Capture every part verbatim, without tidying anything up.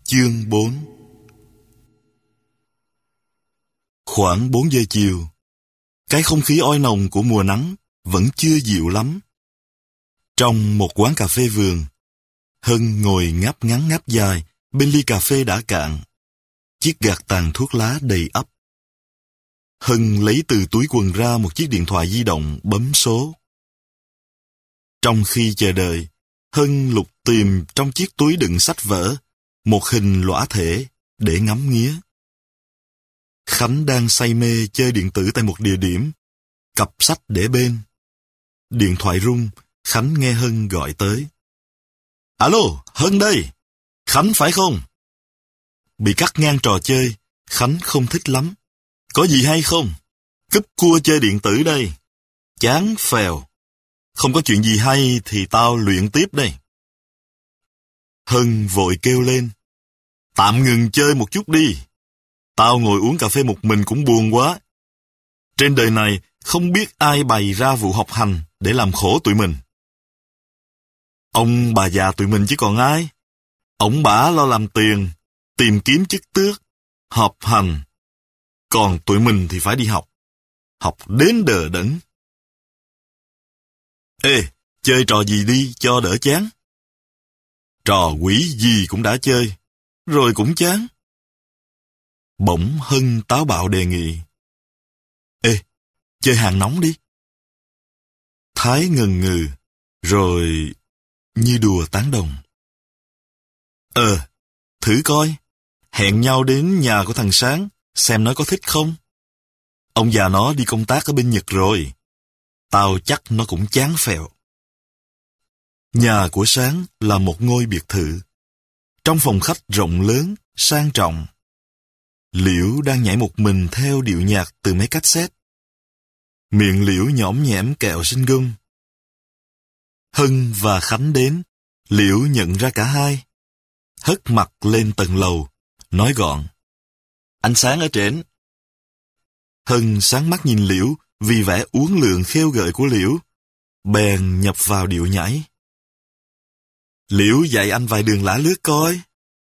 Chương bốn. Khoảng bốn giờ chiều, cái không khí oi nồng của mùa nắng vẫn chưa dịu lắm. Trong một quán cà phê vườn, Hân ngồi ngáp ngắn ngáp dài bên ly cà phê đã cạn, chiếc gạt tàn thuốc lá đầy ắp. Hân lấy từ túi quần ra một chiếc điện thoại di động bấm số. Trong khi chờ đợi, Hân lục tìm trong chiếc túi đựng sách vở một hình lõa thể để ngắm nghía. Khánh đang say mê chơi điện tử tại một địa điểm, cặp sách để bên. Điện thoại rung, Khánh nghe Hân gọi tới. Alo, Hân đây, Khánh phải không? Bị cắt ngang trò chơi, Khánh không thích lắm. Có gì hay không? Cúp cua chơi điện tử đây. Chán phèo. Không có chuyện gì hay thì tao luyện tiếp đây. Hân vội kêu lên. Tạm ngừng chơi một chút đi. Tao ngồi uống cà phê một mình cũng buồn quá. Trên đời này không biết ai bày ra vụ học hành để làm khổ tụi mình. Ông bà già tụi mình chứ còn ai. Ông bả lo làm tiền, tìm kiếm chức tước, học hành. Còn tụi mình thì phải đi học. Học đến đờ đẫn. Ê, chơi trò gì đi cho đỡ chán. Trò quỷ gì cũng đã chơi, rồi cũng chán. Bỗng Hân táo bạo đề nghị. Ê, chơi hàng nóng đi. Thái ngần ngừ, rồi như đùa tán đồng. Ờ, thử coi, hẹn nhau đến nhà của thằng Sáng, xem nó có thích không. Ông già nó đi công tác ở bên Nhật rồi. Tao chắc nó cũng chán phèo. Nhà của Sáng là một ngôi biệt thự. Trong phòng khách rộng lớn, sang trọng. Liễu đang nhảy một mình theo điệu nhạc từ mấy cassette. Miệng Liễu nhõm nhẽm kẹo sinh gum. Hân và Khánh đến, Liễu nhận ra cả hai. Hất mặt lên tầng lầu, nói gọn. Anh Sáng ở trển. Hân sáng mắt nhìn Liễu vì vẻ uốn lượn khêu gợi của Liễu, bèn nhập vào điệu nhảy. Liễu dạy anh vài đường lả lướt coi.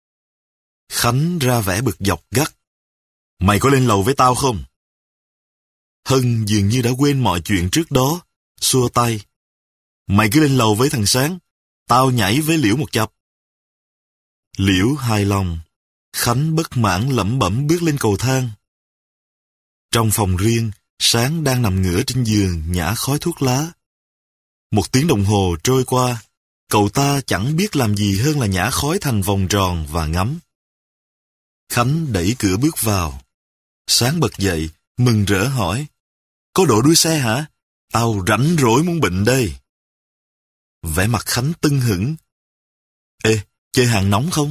Khánh ra vẻ bực dọc gắt. Mày có lên lầu với tao không? Hân dường như đã quên mọi chuyện trước đó, xua tay. Mày cứ lên lầu với thằng Sáng, tao nhảy với Liễu một chập. Liễu hài lòng. Khánh bất mãn lẩm bẩm bước lên cầu thang. Trong phòng riêng, Sáng đang nằm ngửa trên giường nhả khói thuốc lá. Một tiếng đồng hồ trôi qua, cậu ta chẳng biết làm gì hơn là nhả khói thành vòng tròn và ngắm. Khánh đẩy cửa bước vào. Sáng bật dậy, mừng rỡ hỏi. Có độ đuôi xe hả? Tao rảnh rỗi muốn bệnh đây. Vẻ mặt Khánh tưng hửng. Ê, chơi hàng nóng không?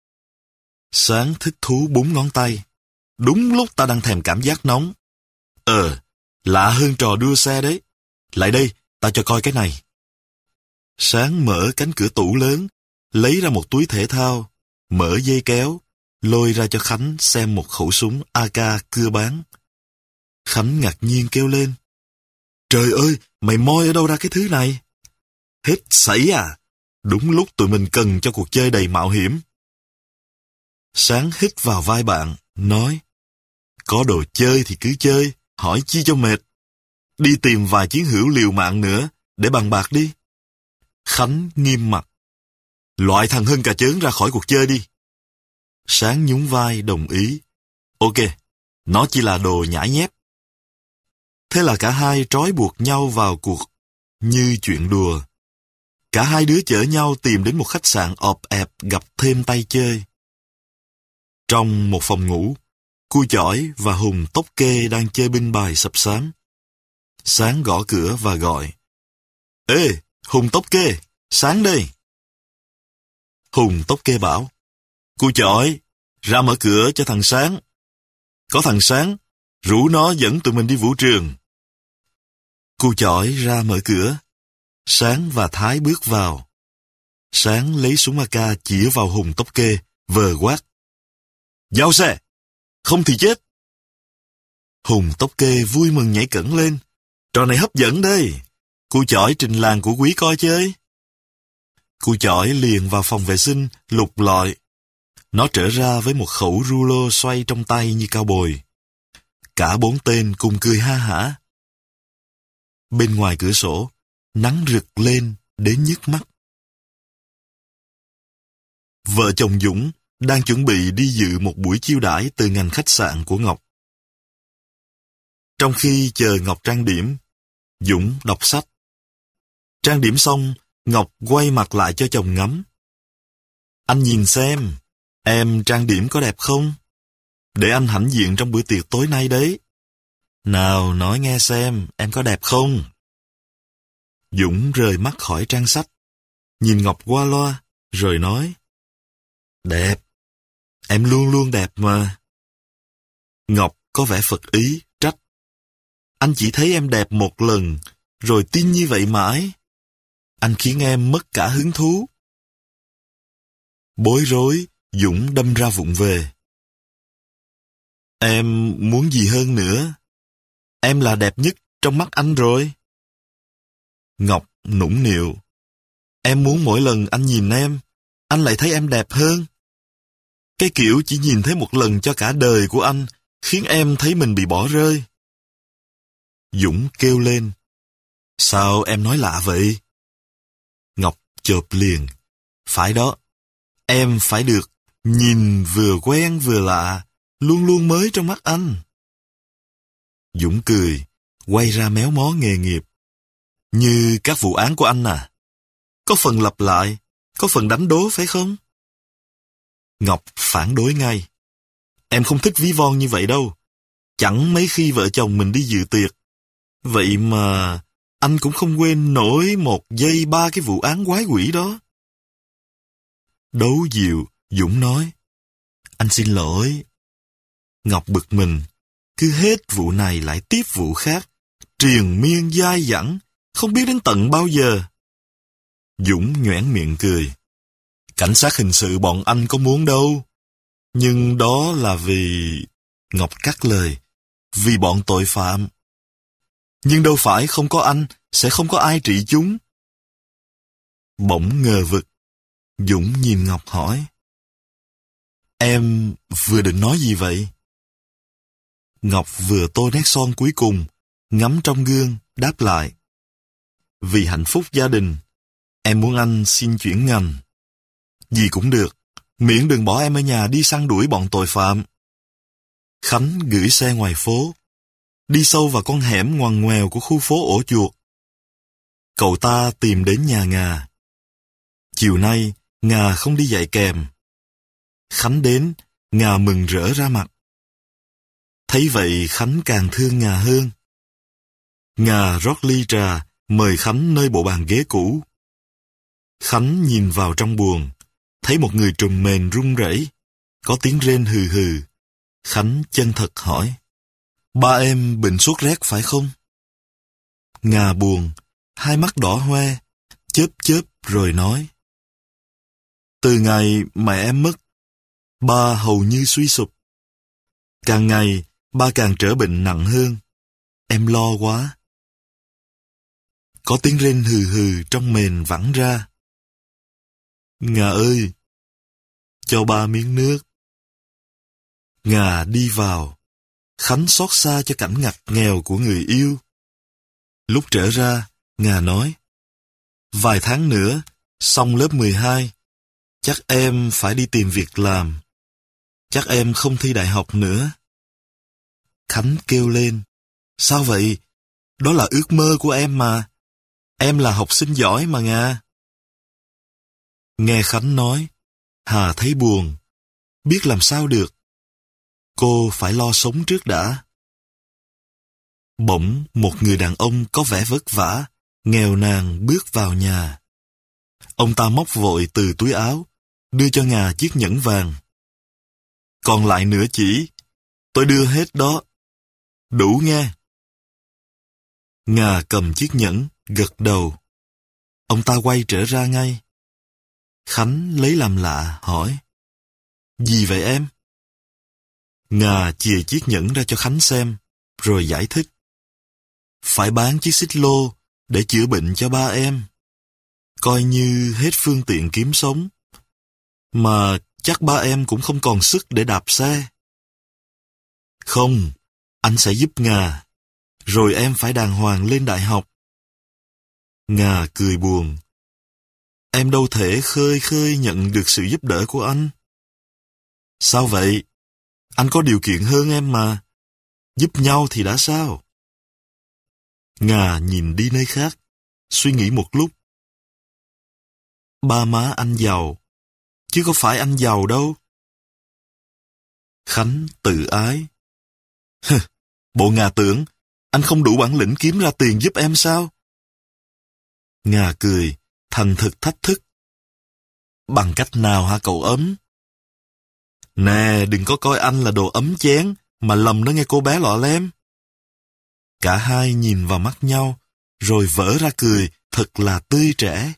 Sáng thích thú búng ngón tay. Đúng lúc ta đang thèm cảm giác nóng. Ờ, lạ hơn trò đua xe đấy. Lại đây, ta cho coi cái này. Sáng mở cánh cửa tủ lớn, lấy ra một túi thể thao, mở dây kéo, lôi ra cho Khánh xem một khẩu súng a ca cưa bán. Khánh ngạc nhiên kêu lên. Trời ơi, mày moi ở đâu ra cái thứ này? Hết sảy à? Đúng lúc tụi mình cần cho cuộc chơi đầy mạo hiểm. Sáng hít vào vai bạn, nói. Có đồ chơi thì cứ chơi, hỏi chi cho mệt. Đi tìm vài chiến hữu liều mạng nữa, để bằng bạc đi. Khánh nghiêm mặt. Loại thằng Hân cà chớn ra khỏi cuộc chơi đi. Sáng nhún vai đồng ý. Ok, nó chỉ là đồ nhãi nhép. Thế là cả hai trói buộc nhau vào cuộc như chuyện đùa. Cả hai đứa chở nhau tìm đến một khách sạn ọp ẹp gặp thêm tay chơi. Trong một phòng ngủ, Cu Chỏi và Hùng Tóc Kê đang chơi binh bài sập xám. Sáng gõ cửa và gọi. Ê, Hùng Tóc Kê, Sáng đây. Hùng Tóc Kê bảo. Cu Chỏi, ra mở cửa cho thằng Sáng. Có thằng Sáng, rủ nó dẫn tụi mình đi vũ trường. Cu Chỏi ra mở cửa. Sáng và Thái bước vào. Sáng lấy súng a ca chĩa vào Hùng Tóc Kê, vờ quát. Giao xe, không thì chết. Hùng Tóc Kê vui mừng nhảy cẫng lên. Trò này hấp dẫn đây. Cu Chỏi trình làng của quý coi chơi. Cu Chỏi liền vào phòng vệ sinh, lục lọi. Nó trở ra với một khẩu rulo xoay trong tay như cao bồi. Cả bốn tên cùng cười ha hả. Bên ngoài cửa sổ, nắng rực lên đến nhức mắt. Vợ chồng Dũng đang chuẩn bị đi dự một buổi chiêu đãi từ ngành khách sạn của Ngọc. Trong khi chờ Ngọc trang điểm, Dũng đọc sách. Trang điểm xong, Ngọc quay mặt lại cho chồng ngắm. Anh nhìn xem, em trang điểm có đẹp không? Để anh hãnh diện trong bữa tiệc tối nay đấy. Nào nói nghe xem, em có đẹp không? Dũng rời mắt khỏi trang sách, nhìn Ngọc qua loa, rồi nói. Đẹp, em luôn luôn đẹp mà. Ngọc có vẻ phật ý, trách. Anh chỉ thấy em đẹp một lần, rồi tin như vậy mãi. Anh khiến em mất cả hứng thú. Bối rối, Dũng đâm ra vụng về. Em muốn gì hơn nữa? Em là đẹp nhất trong mắt anh rồi. Ngọc nũng nịu. Em muốn mỗi lần anh nhìn em, anh lại thấy em đẹp hơn. Cái kiểu chỉ nhìn thấy một lần cho cả đời của anh khiến em thấy mình bị bỏ rơi. Dũng kêu lên. Sao em nói lạ vậy? Ngọc chộp liền. Phải đó, em phải được nhìn vừa quen vừa lạ, luôn luôn mới trong mắt anh. Dũng cười, quay ra méo mó nghề nghiệp. Như các vụ án của anh à? Có phần lặp lại, có phần đánh đố phải không? Ngọc phản đối ngay. Em không thích ví von như vậy đâu. Chẳng mấy khi vợ chồng mình đi dự tiệc. Vậy mà anh cũng không quên nổi một giây ba cái vụ án quái quỷ đó. Đấu dịu, Dũng nói. Anh xin lỗi. Ngọc bực mình. Cứ hết vụ này lại tiếp vụ khác. Triền miên dai dẳng, không biết đến tận bao giờ. Dũng nhoẻn miệng cười. Cảnh sát hình sự bọn anh có muốn đâu. Nhưng đó là vì... Ngọc cắt lời. Vì bọn tội phạm. Nhưng đâu phải không có anh, sẽ không có ai trị chúng. Bỗng ngờ vực. Dũng nhìn Ngọc hỏi. Em vừa định nói gì vậy? Ngọc vừa tô nét son cuối cùng, ngắm trong gương, đáp lại. Vì hạnh phúc gia đình, em muốn anh xin chuyển ngành. Gì cũng được, miễn đừng bỏ em ở nhà đi săn đuổi bọn tội phạm. Khánh gửi xe ngoài phố, đi sâu vào con hẻm ngoằn ngoèo của khu phố ổ chuột. Cậu ta tìm đến nhà Ngà. Chiều nay, Ngà không đi dạy kèm. Khánh đến, Ngà mừng rỡ ra mặt. Thấy vậy Khánh càng thương Ngà hơn. Ngà rót ly trà, mời Khánh nơi bộ bàn ghế cũ. Khánh nhìn vào trong buồng, thấy một người trùm mền run rẩy, có tiếng rên hừ hừ. Khánh chân thật hỏi. Ba em bệnh sốt rét phải không? Ngà buồn, hai mắt đỏ hoe, chớp chớp rồi nói. Từ ngày mẹ em mất, ba hầu như suy sụp. Càng ngày, ba càng trở bệnh nặng hơn. Em lo quá. Có tiếng rên hừ hừ trong mền vẳng ra. Ngà ơi, cho ba miếng nước. Ngà đi vào. Khánh xót xa cho cảnh ngặt nghèo của người yêu. Lúc trở ra, Ngà nói. Vài tháng nữa, xong lớp mười hai, chắc em phải đi tìm việc làm. Chắc em không thi đại học nữa. Khánh kêu lên. Sao vậy? Đó là ước mơ của em mà. Em là học sinh giỏi mà Ngà. Nghe Khánh nói, Hà thấy buồn. Biết làm sao được. Cô phải lo sống trước đã. Bỗng một người đàn ông có vẻ vất vả, nghèo nàn bước vào nhà. Ông ta móc vội từ túi áo, đưa cho Ngà chiếc nhẫn vàng. Còn lại nửa chỉ, tôi đưa hết đó. Đủ nghe. Ngà cầm chiếc nhẫn, gật đầu. Ông ta quay trở ra ngay. Khánh lấy làm lạ, hỏi. Gì vậy em? Ngà chìa chiếc nhẫn ra cho Khánh xem, rồi giải thích. Phải bán chiếc xích lô để chữa bệnh cho ba em. Coi như hết phương tiện kiếm sống. Mà chắc ba em cũng không còn sức để đạp xe. Không, anh sẽ giúp Ngà, rồi em phải đàng hoàng lên đại học. Ngà cười buồn. Em đâu thể khơi khơi nhận được sự giúp đỡ của anh. Sao vậy? Anh có điều kiện hơn em mà. Giúp nhau thì đã sao? Ngà nhìn đi nơi khác, suy nghĩ một lúc. Ba má anh giàu, chứ có phải anh giàu đâu. Khánh tự ái. Hừ, bộ Ngà tưởng anh không đủ bản lĩnh kiếm ra tiền giúp em sao? Ngà cười, thành thực thách thức. Bằng cách nào hả cậu ấm? Nè, đừng có coi anh là đồ ấm chén, mà lầm đó nghe cô bé lọ lem. Cả hai nhìn vào mắt nhau, rồi vỡ ra cười, thật là tươi trẻ.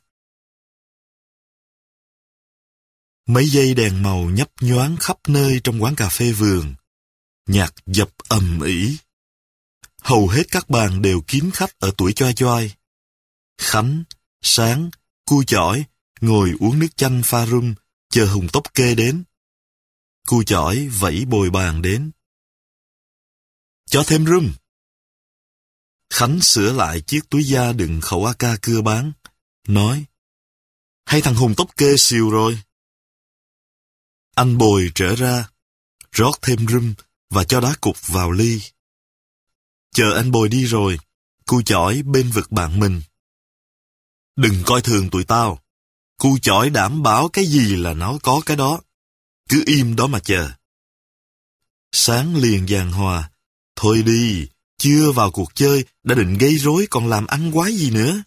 Mấy dây đèn màu nhấp nhoáng khắp nơi trong quán cà phê vườn. Nhạc dập ầm ĩ. Hầu hết các bàn đều kín khách ở tuổi choai choai. Khánh, Sáng, Cu Chỏi ngồi uống nước chanh pha rum, chờ Hùng Tốc Kê đến. Cu Chỏi vẫy bồi bàn đến. Cho thêm rum. Khánh sửa lại chiếc túi da đựng khẩu a ca cưa bán, nói: Hay thằng Hùng Tốc Kê xìu rồi. Anh bồi trở ra, rót thêm rum và cho đá cục vào ly. Chờ anh bồi đi rồi, Cu Chỏi bên vực bạn mình. Đừng coi thường tụi tao. Cu Chỏi đảm bảo cái gì là nó có cái đó. Cứ im đó mà chờ. Sáng liền giằng hòa. Thôi đi, chưa vào cuộc chơi, đã định gây rối còn làm ăn quái gì nữa.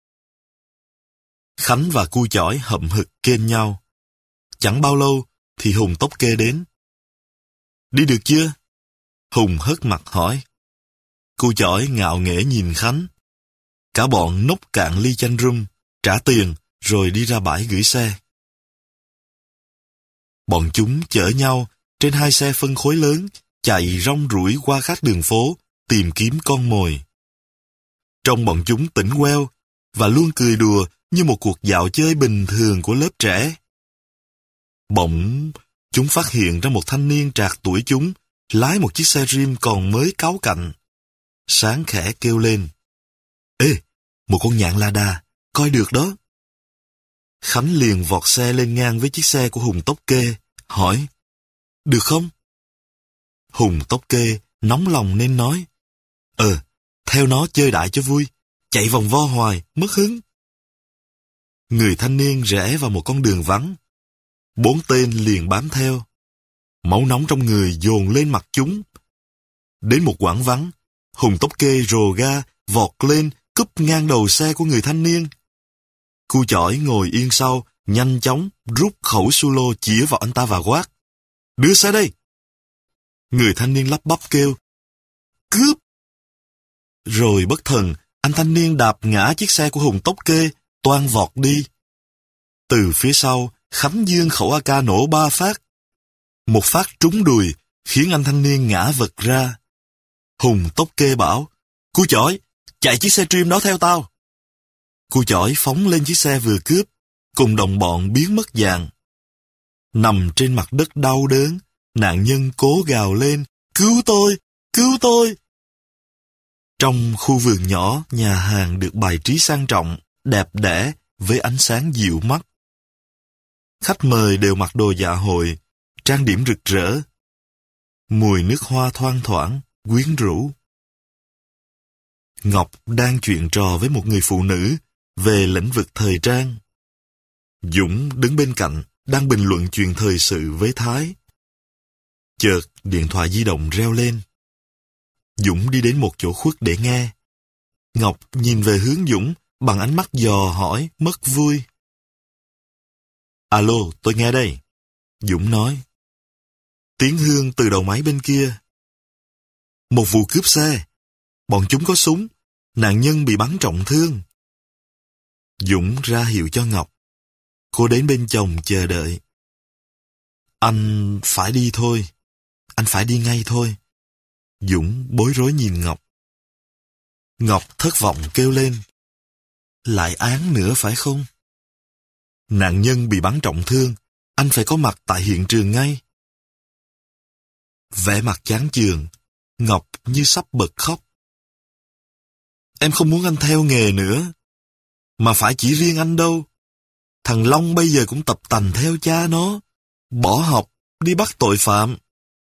Khánh và Cu Chỏi hậm hực kênh nhau. Chẳng bao lâu thì Hùng Tốc Kê đến. Đi được chưa? Hùng hất mặt hỏi. Cu Chỏi ngạo nghễ nhìn Khánh. Cả bọn nốc cạn ly chanh rum, trả tiền, rồi đi ra bãi gửi xe. Bọn chúng chở nhau trên hai xe phân khối lớn, chạy rong ruổi qua các đường phố, tìm kiếm con mồi. Trong bọn chúng tỉnh queo, và luôn cười đùa như một cuộc dạo chơi bình thường của lớp trẻ. Bỗng, chúng phát hiện ra một thanh niên trạc tuổi chúng, lái một chiếc xe rim còn mới cáu cạnh. Sáng khẽ kêu lên. Ê, một con nhạn la đà, coi được đó. Khánh liền vọt xe lên ngang với chiếc xe của Hùng Tốc Kê, hỏi. Được không? Hùng Tốc Kê nóng lòng nên nói. Ờ, theo nó chơi đại cho vui, chạy vòng vo hoài, mất hứng. Người thanh niên rẽ vào một con đường vắng. Bốn tên liền bám theo. Máu nóng trong người dồn lên mặt chúng. Đến một quãng vắng, Hùng Tốc Kê rồ ga, vọt lên, cúp ngang đầu xe của người thanh niên. Cu Chỏi ngồi yên sau, nhanh chóng rút khẩu su lô chĩa vào anh ta và quát. Đưa xe đây! Người thanh niên lắp bắp kêu. Cướp! Rồi bất thần, anh thanh niên đạp ngã chiếc xe của Hùng Tốc Kê, toang vọt đi. Từ phía sau, Khánh giương khẩu a ca nổ ba phát. Một phát trúng đùi, khiến anh thanh niên ngã vật ra. Hùng Tốc Kê bảo, Cu Chỏi, chạy chiếc xe trim đó theo tao. Cu Chỏi phóng lên chiếc xe vừa cướp, cùng đồng bọn biến mất dạng. Nằm trên mặt đất đau đớn, nạn nhân cố gào lên, cứu tôi, cứu tôi. Trong khu vườn nhỏ, nhà hàng được bài trí sang trọng, đẹp đẽ, với ánh sáng dịu mắt. Khách mời đều mặc đồ dạ hội, trang điểm rực rỡ. Mùi nước hoa thoang thoảng, quyến rũ. Ngọc đang chuyện trò với một người phụ nữ về lĩnh vực thời trang. Dũng đứng bên cạnh, đang bình luận chuyện thời sự với Thái. Chợt điện thoại di động reo lên. Dũng đi đến một chỗ khuất để nghe. Ngọc nhìn về hướng Dũng bằng ánh mắt dò hỏi, mất vui. Alo, tôi nghe đây. Dũng nói. Tiếng Hương từ đầu máy bên kia. Một vụ cướp xe. Bọn chúng có súng. Nạn nhân bị bắn trọng thương. Dũng ra hiệu cho Ngọc. Cô đến bên chồng chờ đợi. Anh phải đi thôi. Anh phải đi ngay thôi. Dũng bối rối nhìn Ngọc. Ngọc thất vọng kêu lên. Lại án nữa phải không? Nạn nhân bị bắn trọng thương, anh phải có mặt tại hiện trường ngay. Vẻ mặt chán chường, Ngọc như sắp bật khóc. Em không muốn anh theo nghề nữa. Mà phải chỉ riêng anh đâu. Thằng Long bây giờ cũng tập tành theo cha nó. Bỏ học, đi bắt tội phạm.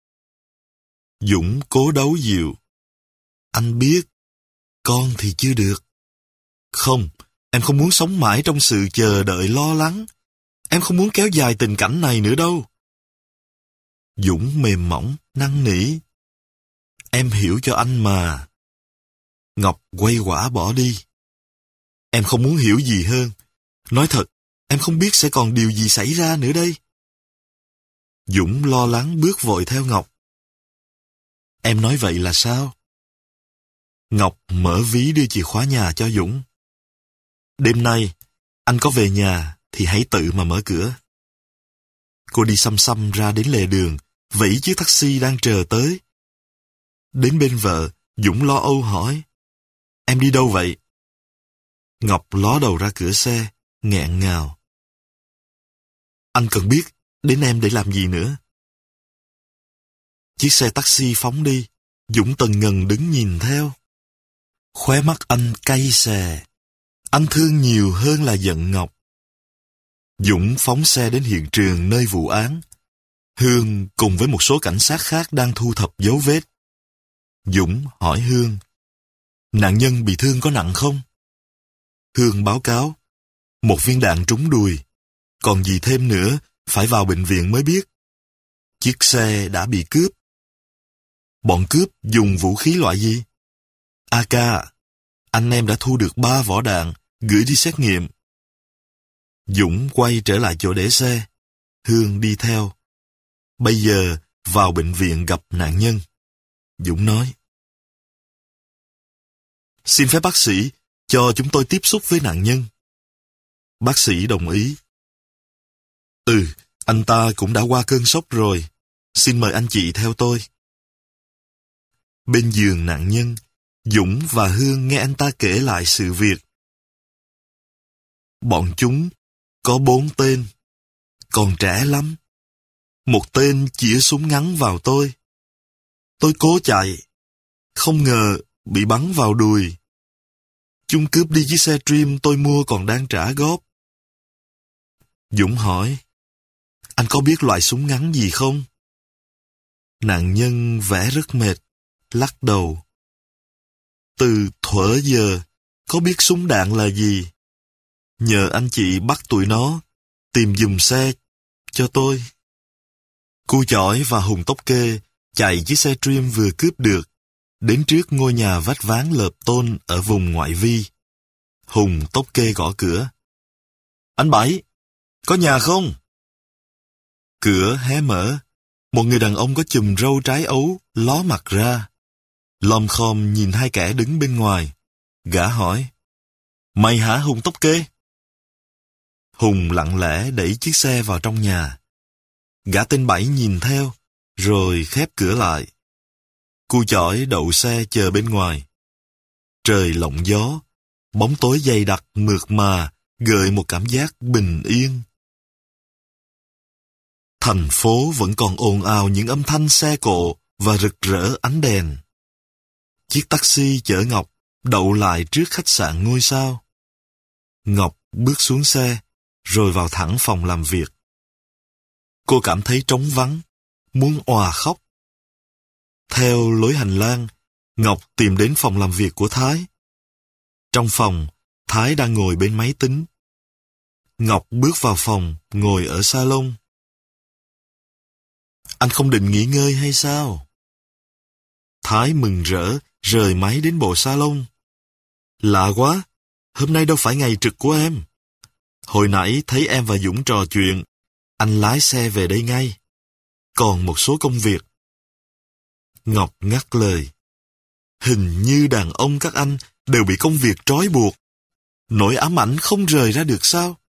Dũng cố đấu dịu. Anh biết, con thì chưa được. Không, em không muốn sống mãi trong sự chờ đợi lo lắng. Em không muốn kéo dài tình cảnh này nữa đâu. Dũng mềm mỏng, năn nỉ. Em hiểu cho anh mà. Ngọc quay quả bỏ đi. Em không muốn hiểu gì hơn. Nói thật, em không biết sẽ còn điều gì xảy ra nữa đây. Dũng lo lắng bước vội theo Ngọc. Em nói vậy là sao? Ngọc mở ví đưa chìa khóa nhà cho Dũng. Đêm nay, anh có về nhà thì hãy tự mà mở cửa. Cô đi xăm xăm ra đến lề đường, vẫy chiếc taxi đang chờ tới. Đến bên vợ, Dũng lo âu hỏi. Em đi đâu vậy? Ngọc ló đầu ra cửa xe, nghẹn ngào. Anh cần biết đến em để làm gì nữa. Chiếc xe taxi phóng đi, Dũng tần ngần đứng nhìn theo. Khóe mắt anh cay xè. Anh thương nhiều hơn là giận Ngọc. Dũng phóng xe đến hiện trường nơi vụ án. Hương cùng với một số cảnh sát khác đang thu thập dấu vết. Dũng hỏi Hương. Nạn nhân bị thương có nặng không? Hương báo cáo. Một viên đạn trúng đùi. Còn gì thêm nữa, phải vào bệnh viện mới biết. Chiếc xe đã bị cướp. Bọn cướp dùng vũ khí loại gì? a ca. Anh em đã thu được ba vỏ đạn, gửi đi xét nghiệm. Dũng quay trở lại chỗ để xe. Hương đi theo. Bây giờ vào bệnh viện gặp nạn nhân. Dũng nói. Xin phép bác sĩ cho chúng tôi tiếp xúc với nạn nhân. Bác sĩ đồng ý. Ừ, anh ta cũng đã qua cơn sốc rồi. Xin mời anh chị theo tôi. Bên giường nạn nhân, Dũng và Hương nghe anh ta kể lại sự việc. Bọn chúng có bốn tên, còn trẻ lắm. Một tên chĩa súng ngắn vào tôi. Tôi cố chạy, không ngờ bị bắn vào đùi. Chúng cướp đi chiếc xe Dream tôi mua còn đang trả góp. Dũng hỏi, anh có biết loại súng ngắn gì không? Nạn nhân vẻ rất mệt, lắc đầu. Từ thuở giờ, có biết súng đạn là gì? Nhờ anh chị bắt tụi nó, tìm giùm xe cho tôi. Cu Chỏi và Hùng Tóc Kê chạy chiếc xe Dream vừa cướp được, đến trước ngôi nhà vách ván lợp tôn ở vùng ngoại vi. Hùng Tóc Kê gõ cửa. Anh Bảy, có nhà không? Cửa hé mở, một người đàn ông có chùm râu trái ấu ló mặt ra. Lom khom nhìn hai kẻ đứng bên ngoài. Gã hỏi, mày hả Hùng Tóc Kê? Hùng lặng lẽ đẩy chiếc xe vào trong nhà. Gã tên Bảy nhìn theo, rồi khép cửa lại. Cu Chỏi đậu xe chờ bên ngoài. Trời lộng gió, bóng tối dày đặc mượt mà, gợi một cảm giác bình yên. Thành phố vẫn còn ồn ào những âm thanh xe cộ và rực rỡ ánh đèn. Chiếc taxi chở Ngọc đậu lại trước khách sạn ngôi sao. Ngọc bước xuống xe, rồi vào thẳng phòng làm việc. Cô cảm thấy trống vắng, muốn òa khóc. Theo lối hành lang, Ngọc tìm đến phòng làm việc của Thái. Trong phòng, Thái đang ngồi bên máy tính. Ngọc bước vào phòng, ngồi ở salon. Anh không định nghỉ ngơi hay sao? Thái mừng rỡ, rời máy đến bộ salon. Lạ quá, hôm nay đâu phải ngày trực của em. Hồi nãy thấy em và Dũng trò chuyện, anh lái xe về đây ngay. Còn một số công việc. Ngọc ngắt lời. Hình như đàn ông các anh đều bị công việc trói buộc. Nỗi ám ảnh không rời ra được sao?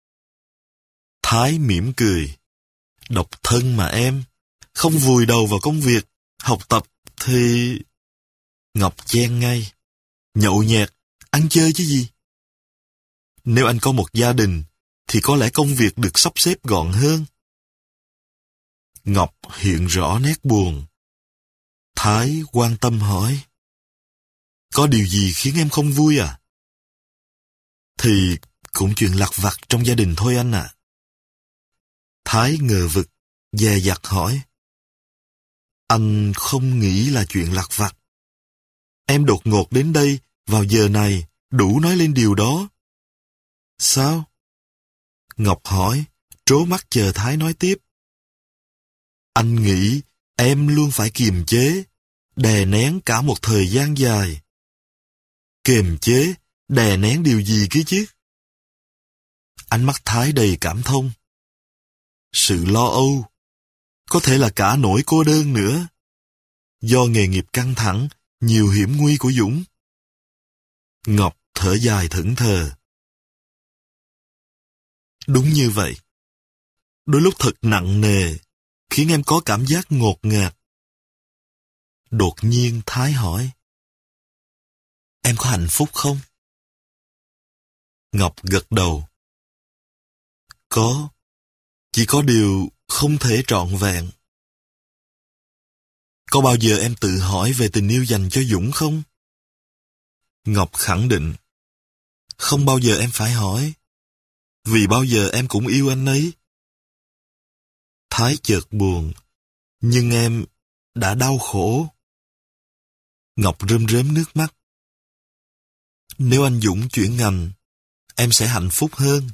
Thái mỉm cười. Độc thân mà em, không vùi đầu vào công việc, học tập thì... Ngọc chen ngay. Nhậu nhẹt, ăn chơi chứ gì? Nếu anh có một gia đình, thì có lẽ công việc được sắp xếp gọn hơn. Ngọc hiện rõ nét buồn. Thái quan tâm hỏi. Có điều gì khiến em không vui à? Thì cũng chuyện lặt vặt trong gia đình thôi anh ạ. À. Thái ngờ vực, dè dặt hỏi. Anh không nghĩ là chuyện lặt vặt. Em đột ngột đến đây vào giờ này đủ nói lên điều đó. Sao? Ngọc hỏi, trố mắt chờ Thái nói tiếp. Anh nghĩ em luôn phải kiềm chế, đè nén cả một thời gian dài. Kiềm chế, đè nén điều gì kia chứ? Ánh mắt Thái đầy cảm thông. Sự lo âu, có thể là cả nỗi cô đơn nữa. Do nghề nghiệp căng thẳng, nhiều hiểm nguy của Dũng. Ngọc thở dài thẫn thờ. Đúng như vậy. Đôi lúc thật nặng nề, khiến em có cảm giác ngột ngạt. Đột nhiên Thái hỏi. Em có hạnh phúc không? Ngọc gật đầu. Có. Chỉ có điều không thể trọn vẹn. Có bao giờ em tự hỏi về tình yêu dành cho Dũng không? Ngọc khẳng định. Không bao giờ em phải hỏi. Vì bao giờ em cũng yêu anh ấy. Thái chợt buồn. Nhưng em đã đau khổ. Ngọc rơm rớm nước mắt. Nếu anh Dũng chuyển ngành, em sẽ hạnh phúc hơn.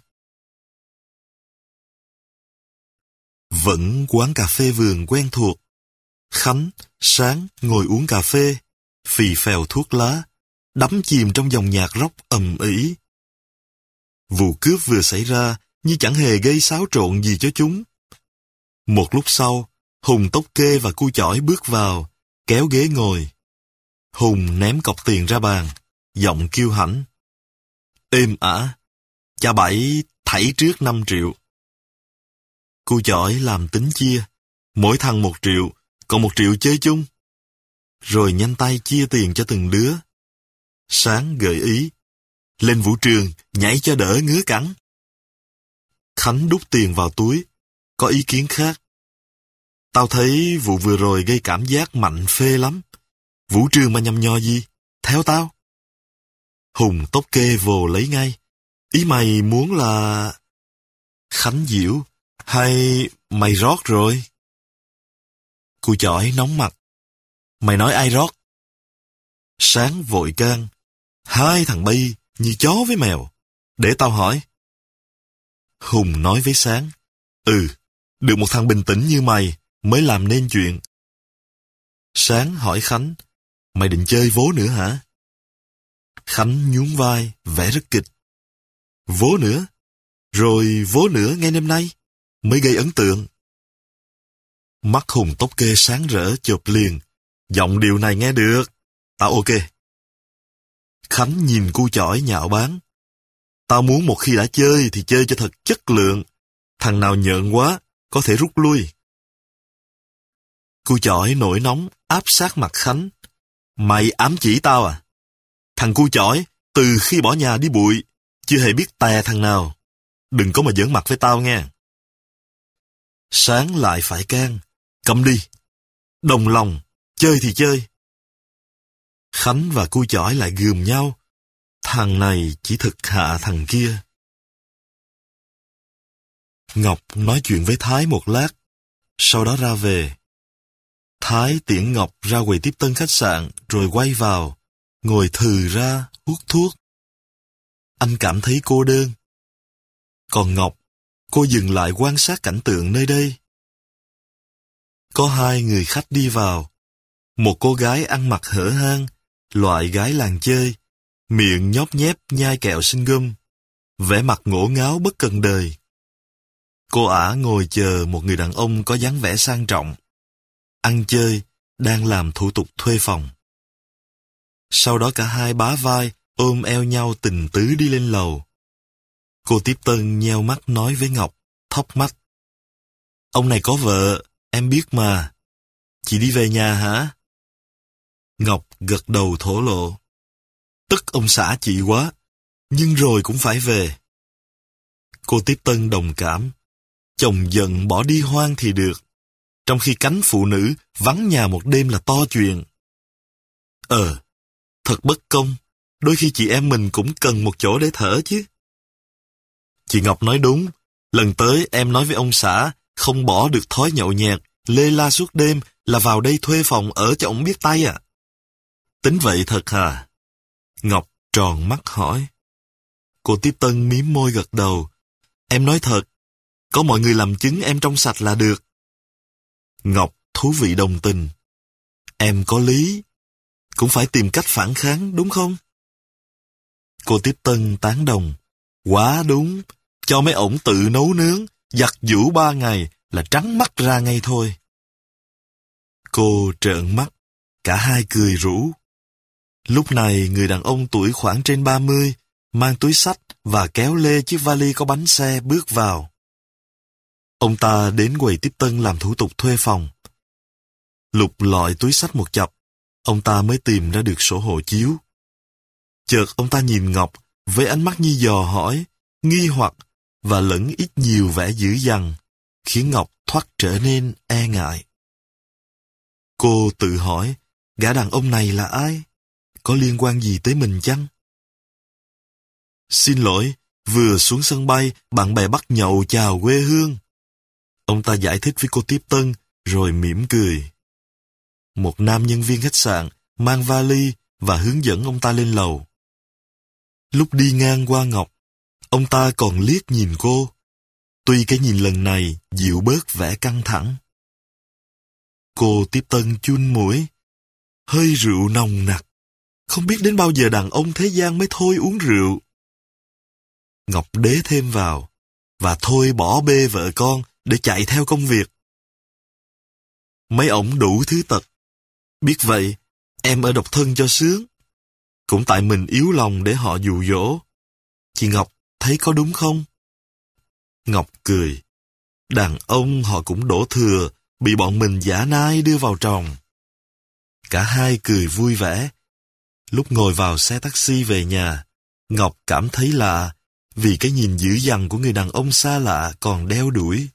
Vẫn quán cà phê vườn quen thuộc. Khánh, Sáng ngồi uống cà phê, phì phèo thuốc lá, đắm chìm trong dòng nhạc rock ầm ĩ. Vụ cướp vừa xảy ra như chẳng hề gây xáo trộn gì cho chúng. Một lúc sau, Hùng Tóc Kê và Cu Chỏi bước vào, kéo ghế ngồi. Hùng ném cọc tiền ra bàn, giọng kiêu hãnh. Êm ả, cha Bảy thảy trước năm triệu. Cu Chỏi làm tính chia, mỗi thằng một triệu, còn một triệu chơi chung. Rồi nhanh tay chia tiền cho từng đứa. Sáng gợi ý, lên vũ trường, nhảy cho đỡ ngứa cẳng. Khánh đút tiền vào túi, có ý kiến khác. Tao thấy vụ vừa rồi gây cảm giác mạnh phê lắm. Vũ trường mà nhầm nhò gì, theo tao. Hùng Tóc Kê vồ lấy ngay. Ý mày muốn là... Khánh giễu, hay mày rót rồi? Cu Chỏi nóng mặt. Mày nói ai rót? Sáng vội can. Hai thằng bay như chó với mèo. Để tao hỏi. Hùng nói với Sáng. Ừ, được một thằng bình tĩnh như mày mới làm nên chuyện. Sáng hỏi Khánh. Mày định chơi vố nữa hả? Khánh nhún vai, vẻ rất kịch. Vố nữa? Rồi vố nữa ngay đêm nay mới gây ấn tượng. Mắt Hùng Tóc Kê sáng rỡ chộp liền. Giọng điều này nghe được. Tao ok. Khánh nhìn Cu Chỏi nhạo báng. Tao muốn một khi đã chơi thì chơi cho thật chất lượng. Thằng nào nhợn quá, có thể rút lui. Cu Chỏi nổi nóng, áp sát mặt Khánh. Mày ám chỉ tao à? Thằng Cu Chỏi, từ khi bỏ nhà đi bụi, chưa hề biết tè thằng nào. Đừng có mà giỡn mặt với tao nghe. Sáng lại phải can. Cầm đi. Đồng lòng, chơi thì chơi. Khánh và Cu Chỏi lại gườm nhau. Thằng này chỉ thực hạ thằng kia. Ngọc nói chuyện với Thái một lát, sau đó ra về. Thái tiễn Ngọc ra quầy tiếp tân khách sạn rồi quay vào, ngồi thừ ra, hút thuốc. Anh cảm thấy cô đơn. Còn Ngọc, cô dừng lại quan sát cảnh tượng nơi đây. Có hai người khách đi vào. Một cô gái ăn mặc hở hang, loại gái làng chơi, miệng nhóp nhép nhai kẹo sinh gum, vẻ mặt ngổ ngáo bất cần đời. Cô ả ngồi chờ một người đàn ông có dáng vẻ sang trọng, ăn chơi, đang làm thủ tục thuê phòng. Sau đó cả hai bá vai, ôm eo nhau tình tứ đi lên lầu. Cô tiếp tân nheo mắt nói với Ngọc, thốc mắt. Ông này có vợ, em biết mà. Chị đi về nhà hả? Ngọc gật đầu thổ lộ. Tức ông xã chị quá, nhưng rồi cũng phải về. Cô tiếp tân đồng cảm. Chồng giận bỏ đi hoang thì được. trong khi cánh phụ nữ vắng nhà một đêm là to chuyện. Ờ, thật bất công, đôi khi chị em mình cũng cần một chỗ để thở chứ. Chị Ngọc nói đúng, lần tới em nói với ông xã không bỏ được thói nhậu nhẹt, lê la suốt đêm là vào đây thuê phòng ở cho ông biết tay à. Tính vậy thật hả? Ngọc tròn mắt hỏi. Cô Tiếp Tân mím môi gật đầu. Em nói thật, có mọi người làm chứng em trong sạch là được. Ngọc thú vị đồng tình. Em có lý, cũng phải tìm cách phản kháng đúng không? Cô Tiếp Tân tán đồng. Quá đúng, cho mấy ổng tự nấu nướng, giặt giũ ba ngày là trắng mắt ra ngay thôi. Cô trợn mắt, cả hai cười rũ. Lúc này người đàn ông tuổi khoảng trên ba mươi, mang túi xách và kéo lê chiếc vali có bánh xe bước vào. Ông ta đến quầy Tiếp Tân làm thủ tục thuê phòng. Lục lọi túi xách một chập, ông ta mới tìm ra được sổ hộ chiếu. Chợt ông ta nhìn Ngọc với ánh mắt như dò hỏi, nghi hoặc và lẫn ít nhiều vẻ dữ dằn, khiến Ngọc thoắt trở nên e ngại. Cô tự hỏi, gã đàn ông này là ai? Có liên quan gì tới mình chăng? Xin lỗi, vừa xuống sân bay, bạn bè bắt nhậu chào quê hương. Ông ta giải thích với cô Tiếp Tân, rồi mỉm cười. Một nam nhân viên khách sạn mang vali và hướng dẫn ông ta lên lầu. Lúc đi ngang qua Ngọc, ông ta còn liếc nhìn cô. Tuy cái nhìn lần này dịu bớt vẻ căng thẳng. Cô Tiếp Tân chun mũi. Hơi rượu nồng nặc. Không biết đến bao giờ đàn ông thế gian mới thôi uống rượu. Ngọc đế thêm vào, và thôi bỏ bê vợ con để chạy theo công việc. Mấy ổng đủ thứ tật. Biết vậy, em ở độc thân cho sướng. Cũng tại mình yếu lòng để họ dụ dỗ. Chị Ngọc thấy có đúng không? Ngọc cười. Đàn ông họ cũng đổ thừa, bị bọn mình giả nai đưa vào tròng. Cả hai cười vui vẻ. Lúc ngồi vào xe taxi về nhà, Ngọc cảm thấy lạ vì cái nhìn dữ dằn của người đàn ông xa lạ còn đeo đuổi.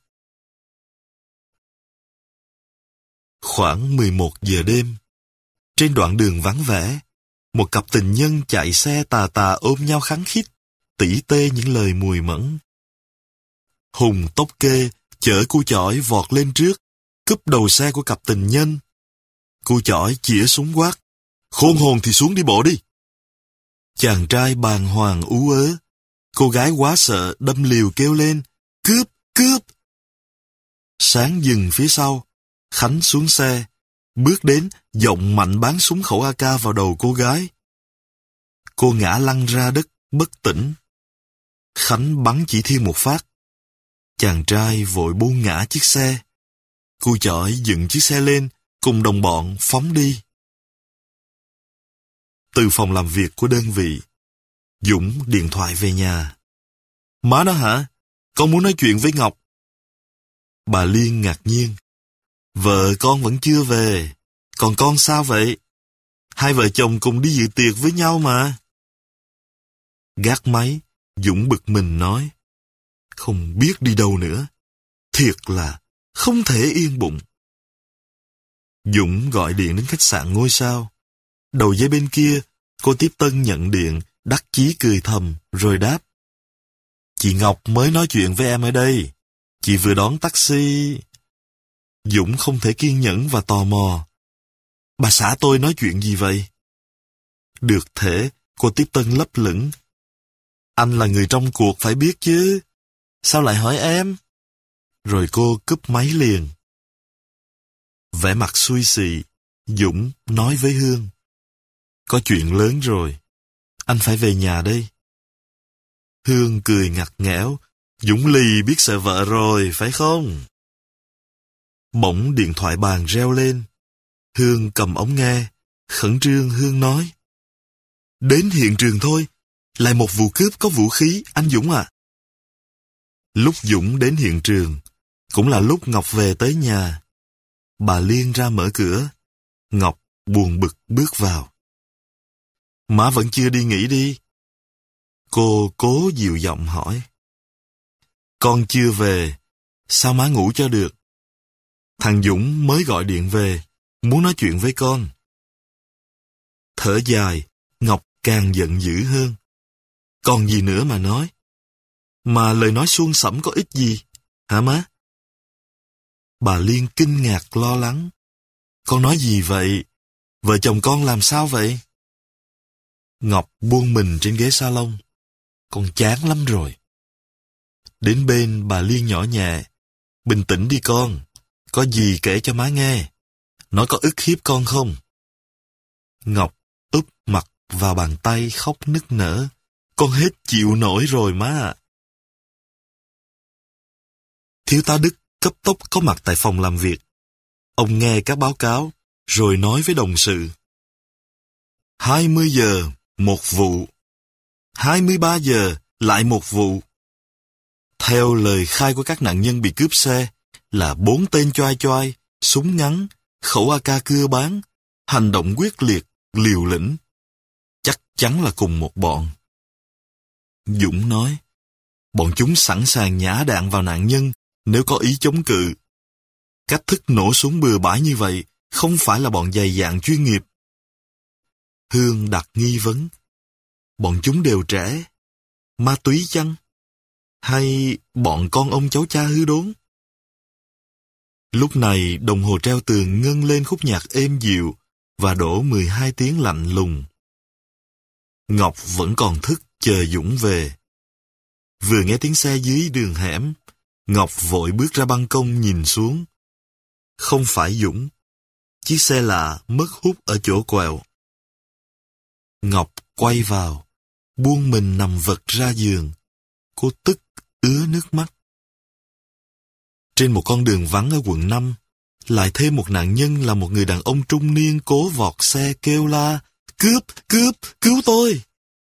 Khoảng mười một giờ đêm, trên đoạn đường vắng vẻ, một cặp tình nhân chạy xe tà tà ôm nhau khăng khít, tỉ tê những lời mùi mẫn. Hùng tóc kê chở cu chỏi vọt lên trước, cúp đầu xe của cặp tình nhân. Cu chỏi chĩa súng quát, khôn hồn thì xuống đi bộ đi. Chàng trai bàng hoàng ú ớ, cô gái quá sợ đâm liều kêu lên, cướp, cướp. Sáng dừng phía sau, Khánh xuống xe, bước đến giọng mạnh bắn súng khẩu a ca vào đầu cô gái. Cô ngã lăn ra đất, bất tỉnh. Khánh bắn chỉ thiên một phát. Chàng trai vội buông ngã chiếc xe. Cu chỏi dựng chiếc xe lên, cùng đồng bọn phóng đi. Từ phòng làm việc của đơn vị, Dũng điện thoại về nhà. Má nó hả? Con muốn nói chuyện với Ngọc. Bà Liên ngạc nhiên. Vợ con vẫn chưa về. Còn con sao vậy? Hai vợ chồng cùng đi dự tiệc với nhau mà. Gác máy, Dũng bực mình nói. Không biết đi đâu nữa. Thiệt là không thể yên bụng. Dũng gọi điện đến khách sạn ngôi sao. Đầu dây bên kia, cô Tiếp Tân nhận điện, đắc chí cười thầm, rồi đáp. Chị Ngọc mới nói chuyện với em ở đây. Chị vừa đón taxi. Dũng không thể kiên nhẫn và tò mò. Bà xã tôi nói chuyện gì vậy? Được thể, cô Tiếp Tân lấp lửng. Anh là người trong cuộc phải biết chứ. Sao lại hỏi em? Rồi cô cúp máy liền. Vẻ mặt xui xị, Dũng nói với Hương. Có chuyện lớn rồi. Anh phải về nhà đây. Hương cười ngặt nghẽo. Dũng lì biết sợ vợ rồi, phải không? Bỗng điện thoại bàn reo lên. Hương cầm ống nghe. Khẩn trương Hương nói. Đến hiện trường thôi. Lại một vụ cướp có vũ khí, anh Dũng à. Lúc Dũng đến hiện trường, cũng là lúc Ngọc về tới nhà. Bà Liên ra mở cửa. Ngọc buồn bực bước vào. Má vẫn chưa đi nghỉ đi. Cô cố dịu giọng hỏi. Con chưa về, sao má ngủ cho được? Thằng Thằng Dũng mới gọi điện về, muốn nói chuyện với con. Thở dài, Ngọc càng giận dữ hơn. Còn gì nữa mà nói? Mà lời nói suông sẫm có ích gì, hả má? Bà Liên kinh ngạc lo lắng. Con nói gì vậy? Vợ chồng con làm sao vậy? Ngọc buông mình trên ghế salon. Con chán lắm rồi. Đến bên bà Liên nhỏ nhẹ. Bình tĩnh đi con. Có gì kể cho má nghe. Nó có ức hiếp con không? Ngọc úp mặt vào bàn tay khóc nức nở. Con hết chịu nổi rồi má ạ. Thiếu tá Đức cấp tốc có mặt tại phòng làm việc. Ông nghe các báo cáo, rồi nói với đồng sự. hai mươi giờ, một vụ. hai mươi ba giờ, lại một vụ. Theo lời khai của các nạn nhân bị cướp xe, là bốn tên choai choai, súng ngắn, khẩu a ca cưa bán, hành động quyết liệt, liều lĩnh. Chắc chắn là cùng một bọn. Dũng nói, bọn chúng sẵn sàng nhả đạn vào nạn nhân nếu có ý chống cự. Cách thức nổ súng bừa bãi như vậy không phải là bọn dày dạn chuyên nghiệp. Hương đặt nghi vấn. Bọn chúng đều trẻ. Ma túy chăng? Hay bọn con ông cháu cha hư đốn? Lúc này đồng hồ treo tường ngân lên khúc nhạc êm dịu và đổ mười hai tiếng lạnh lùng. Ngọc vẫn còn thức chờ Dũng về. Vừa nghe tiếng xe dưới đường hẻm, Ngọc vội bước ra ban công nhìn xuống. Không phải Dũng. Chiếc xe lạ mất hút ở chỗ quẹo. Ngọc quay vào, buông mình nằm vật ra giường. Cô tức ứa nước mắt. Trên một con đường vắng ở quận năm, lại thêm một nạn nhân là một người đàn ông trung niên cố vọt xe kêu la, cướp, cướp, cứu tôi.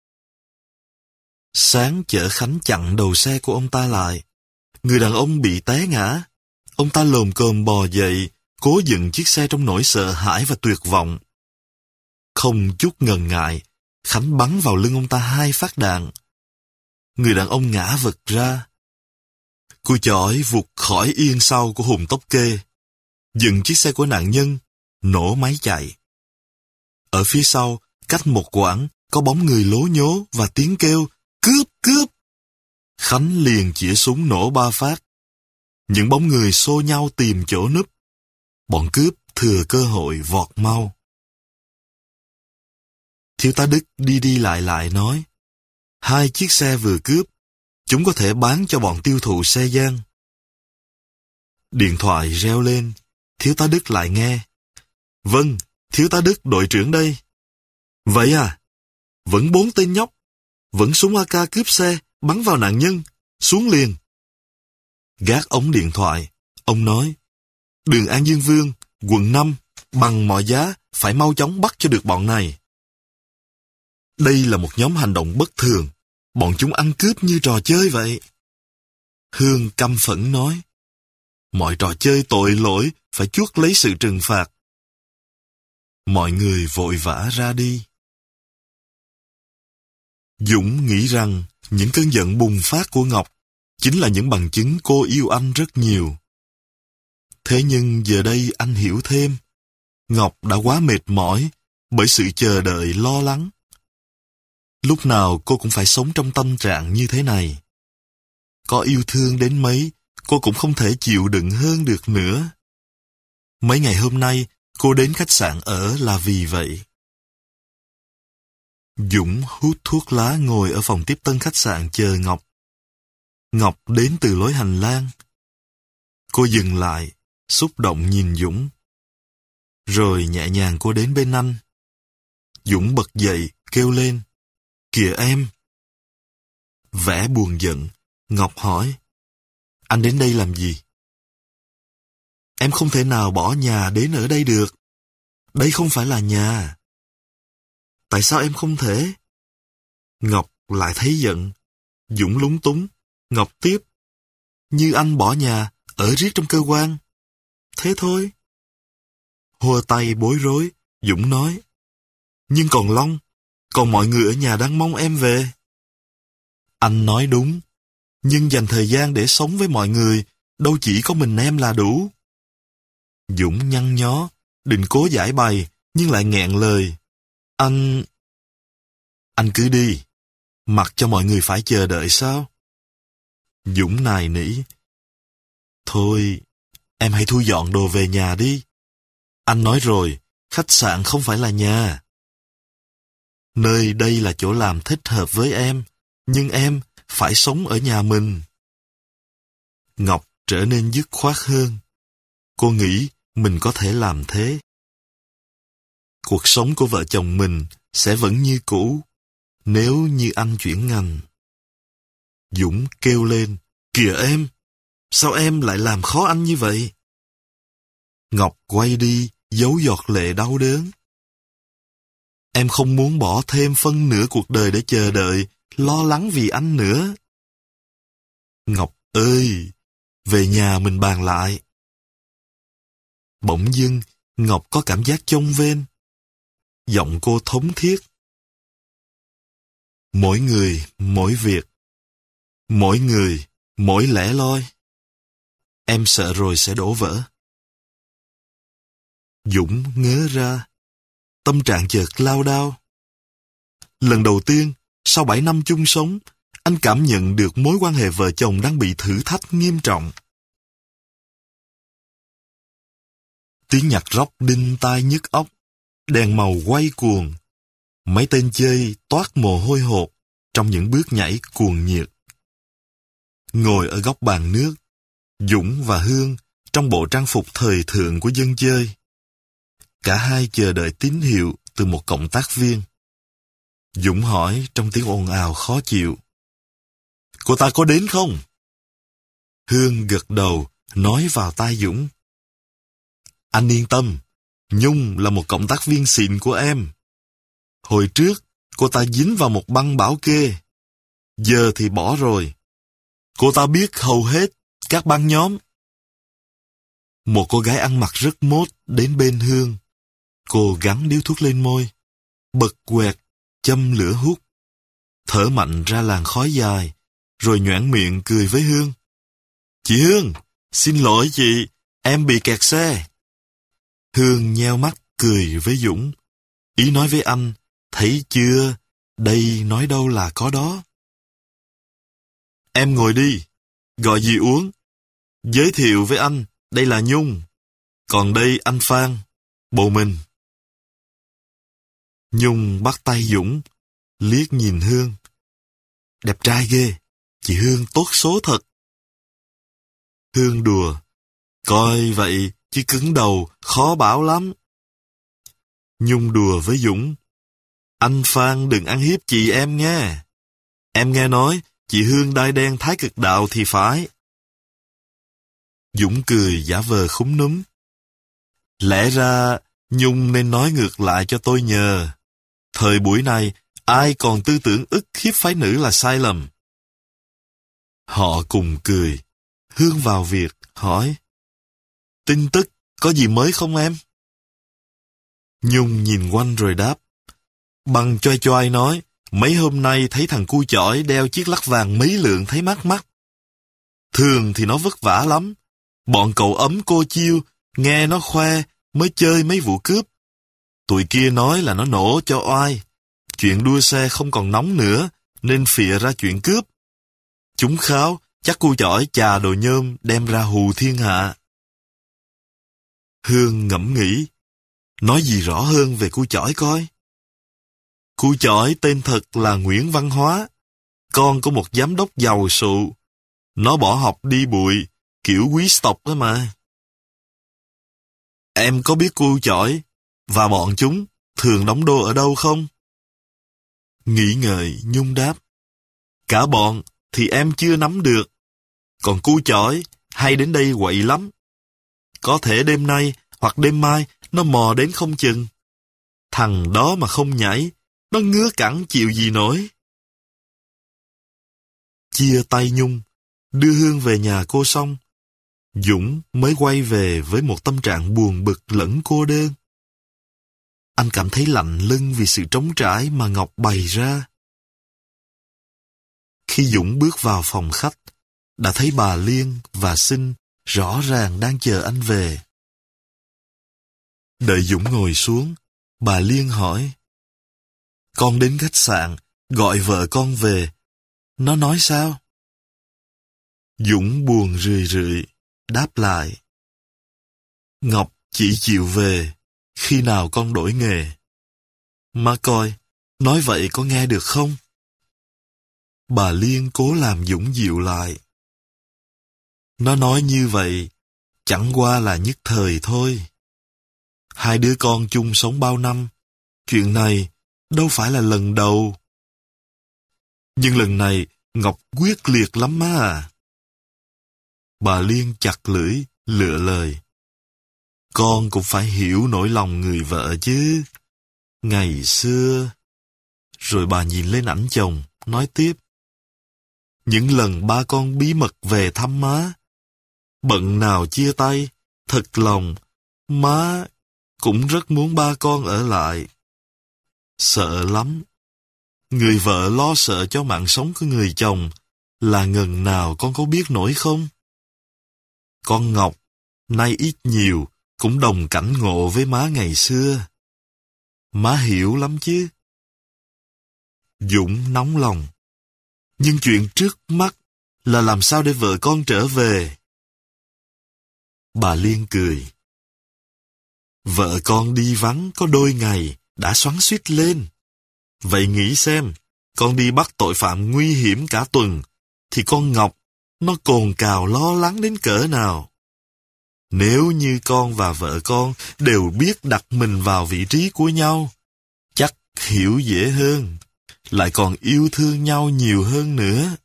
Sáng chở Khánh chặn đầu xe của ông ta lại. Người đàn ông bị té ngã. Ông ta lồm cồm bò dậy, cố dừng chiếc xe trong nỗi sợ hãi và tuyệt vọng. Không chút ngần ngại, Khánh bắn vào lưng ông ta hai phát đạn. Người đàn ông ngã vật ra. Cùi chỏi vụt khỏi yên sau của Hùng Tốc Kê, dừng chiếc xe của nạn nhân, nổ máy chạy. Ở phía sau, cách một quãng, có bóng người lố nhố và tiếng kêu, cướp, cướp. Khánh liền chĩa súng nổ ba phát. Những bóng người xô nhau tìm chỗ núp. Bọn cướp thừa cơ hội vọt mau. Thiếu tá Đức đi đi lại lại nói, hai chiếc xe vừa cướp, chúng có thể bán cho bọn tiêu thụ xe gian. Điện thoại reo lên, thiếu tá Đức lại nghe. Vâng, thiếu tá Đức đội trưởng đây. Vậy à? Vẫn bốn tên nhóc, vẫn súng a ca cướp xe, bắn vào nạn nhân, xuống liền. Gác ống điện thoại, ông nói, đường An Dương Vương, quận năm, bằng mọi giá phải mau chóng bắt cho được bọn này. Đây là một nhóm hành động bất thường, bọn chúng ăn cướp như trò chơi vậy. Hương căm phẫn nói, mọi trò chơi tội lỗi phải chuốc lấy sự trừng phạt. Mọi người vội vã ra đi. Dũng nghĩ rằng những cơn giận bùng phát của Ngọc chính là những bằng chứng cô yêu anh rất nhiều. Thế nhưng giờ đây anh hiểu thêm, Ngọc đã quá mệt mỏi bởi sự chờ đợi lo lắng. Lúc nào cô cũng phải sống trong tâm trạng như thế này. Có yêu thương đến mấy, cô cũng không thể chịu đựng hơn được nữa. Mấy ngày hôm nay, cô đến khách sạn ở là vì vậy. Dũng hút thuốc lá ngồi ở phòng tiếp tân khách sạn chờ Ngọc. Ngọc đến từ lối hành lang. Cô dừng lại, xúc động nhìn Dũng. Rồi nhẹ nhàng cô đến bên anh. Dũng bật dậy, kêu lên, kìa em. Vẻ buồn giận, Ngọc hỏi, anh đến đây làm gì? Em không thể nào bỏ nhà đến ở đây được. Đây không phải là nhà. Tại sao em không thể? Ngọc lại thấy giận. Dũng lúng túng. Ngọc tiếp, như anh bỏ nhà, ở riết trong cơ quan. Thế thôi. Hùa tay bối rối, Dũng nói, nhưng còn Long, còn mọi người ở nhà đang mong em về. Anh nói đúng, nhưng dành thời gian để sống với mọi người, đâu chỉ có mình em là đủ. Dũng nhăn nhó, định cố giải bày, nhưng lại nghẹn lời. Anh... Anh cứ đi. Mặc cho mọi người phải chờ đợi sao? Dũng nài nỉ. Thôi, em hãy thu dọn đồ về nhà đi. Anh nói rồi, khách sạn không phải là nhà. Nơi đây là chỗ làm thích hợp với em, nhưng em phải sống ở nhà mình. Ngọc trở nên dứt khoát hơn. Cô nghĩ mình có thể làm thế. Cuộc sống của vợ chồng mình sẽ vẫn như cũ, nếu như anh chuyển ngành. Dũng kêu lên, kìa em, sao em lại làm khó anh như vậy? Ngọc quay đi, giấu giọt lệ đau đớn. Em không muốn bỏ thêm phân nửa cuộc đời để chờ đợi, lo lắng vì anh nữa. Ngọc ơi, về nhà mình bàn lại. Bỗng dưng, Ngọc có cảm giác chông vênh. Giọng cô thống thiết. Mỗi người, mỗi việc. Mỗi người, mỗi lẻ loi. Em sợ rồi sẽ đổ vỡ. Dũng ngớ ra. Tâm trạng chợt lao đao. Lần đầu tiên, sau bảy năm chung sống, anh cảm nhận được mối quan hệ vợ chồng đang bị thử thách nghiêm trọng. Tiếng nhạc rock đinh tai nhức óc, đèn màu quay cuồng. Mấy tên chơi toát mồ hôi hột trong những bước nhảy cuồng nhiệt. Ngồi ở góc bàn nước, Dũng và Hương trong bộ trang phục thời thượng của dân chơi. Cả hai chờ đợi tín hiệu từ một cộng tác viên. Dũng hỏi trong tiếng ồn ào khó chịu. Cô ta có đến không? Hương gật đầu, nói vào tai Dũng. Anh yên tâm, Nhung là một cộng tác viên xịn của em. Hồi trước, cô ta dính vào một băng bảo kê. Giờ thì bỏ rồi. Cô ta biết hầu hết các băng nhóm. Một cô gái ăn mặc rất mốt đến bên Hương. Cô gắn điếu thuốc lên môi, bật quẹt, châm lửa hút, thở mạnh ra làn khói dài, rồi nhoẻn miệng cười với Hương. Chị Hương, xin lỗi chị, em bị kẹt xe. Hương nheo mắt cười với Dũng. Ý nói với anh, thấy chưa, đây nói đâu là có đó. Em ngồi đi, gọi gì uống. Giới thiệu với anh, đây là Nhung. Còn đây anh Phan, bồ mình. Nhung bắt tay Dũng, liếc nhìn Hương. Đẹp trai ghê, chị Hương tốt số thật. Hương đùa, coi vậy chứ cứng đầu, khó bảo lắm. Nhung đùa với Dũng. Anh Phan đừng ăn hiếp chị em nghe. Em nghe nói, chị Hương đai đen thái cực đạo thì phải. Dũng cười giả vờ khúm núm. Lẽ ra, Nhung nên nói ngược lại cho tôi nhờ. Thời buổi này, ai còn tư tưởng ức hiếp phái nữ là sai lầm. Họ cùng cười. Hương vào việc, hỏi. Tin tức, có gì mới không em? Nhung nhìn quanh rồi đáp. Bằng choai choai nói, mấy hôm nay thấy thằng cu chỏi đeo chiếc lắc vàng mấy lượng thấy mát mắt. Thường thì nó vất vả lắm. Bọn cậu ấm cô chiêu, nghe nó khoe, mới chơi mấy vụ cướp. Tụi kia nói là nó nổ cho oai. Chuyện đua xe không còn nóng nữa, nên phịa ra chuyện cướp. Chúng kháo, chắc cu chỏi chà đồ nhôm đem ra hù thiên hạ. Hương ngẫm nghĩ, nói gì rõ hơn về cu chỏi coi. Cu chỏi tên thật là Nguyễn Văn Hóa, con của một giám đốc giàu sụ. Nó bỏ học đi bụi, kiểu quý tộc đó mà. Em có biết cu chỏi và bọn chúng thường đóng đô ở đâu không? Nghĩ ngợi, Nhung đáp. Cả bọn thì em chưa nắm được. Còn cu chỏi hay đến đây quậy lắm. Có thể đêm nay hoặc đêm mai nó mò đến không chừng. Thằng đó mà không nhảy, nó ngứa cẳng chịu gì nổi. Chia tay Nhung, đưa Hương về nhà cô xong, Dũng mới quay về với một tâm trạng buồn bực lẫn cô đơn. Anh cảm thấy lạnh lưng vì sự trống trải mà Ngọc bày ra. Khi Dũng bước vào phòng khách, đã thấy bà Liên và Sinh rõ ràng đang chờ anh về. Đợi Dũng ngồi xuống, bà Liên hỏi. Con đến khách sạn, gọi vợ con về. Nó nói sao? Dũng buồn rười rượi, đáp lại. Ngọc chỉ chịu về, khi nào con đổi nghề. Má coi, nói vậy có nghe được không? Bà Liên cố làm Dũng dịu lại. Nó nói như vậy, chẳng qua là nhất thời thôi. Hai đứa con chung sống bao năm, chuyện này đâu phải là lần đầu. Nhưng lần này, Ngọc quyết liệt lắm má à. Bà Liên chặt lưỡi, lựa lời. Con cũng phải hiểu nỗi lòng người vợ chứ. Ngày xưa... Rồi bà nhìn lên ảnh chồng, nói tiếp. Những lần ba con bí mật về thăm má, bận nào chia tay, thật lòng, má cũng rất muốn ba con ở lại. Sợ lắm. Người vợ lo sợ cho mạng sống của người chồng là ngần nào con có biết nổi không? Con Ngọc, nay ít nhiều, cũng đồng cảnh ngộ với má ngày xưa. Má hiểu lắm chứ. Dũng nóng lòng. Nhưng chuyện trước mắt là làm sao để vợ con trở về? Bà Liên cười. Vợ con đi vắng có đôi ngày đã xoắn xuýt lên. Vậy nghĩ xem, con đi bắt tội phạm nguy hiểm cả tuần, thì con Ngọc, nó cồn cào lo lắng đến cỡ nào. Nếu như con và vợ con đều biết đặt mình vào vị trí của nhau, chắc hiểu dễ hơn, lại còn yêu thương nhau nhiều hơn nữa.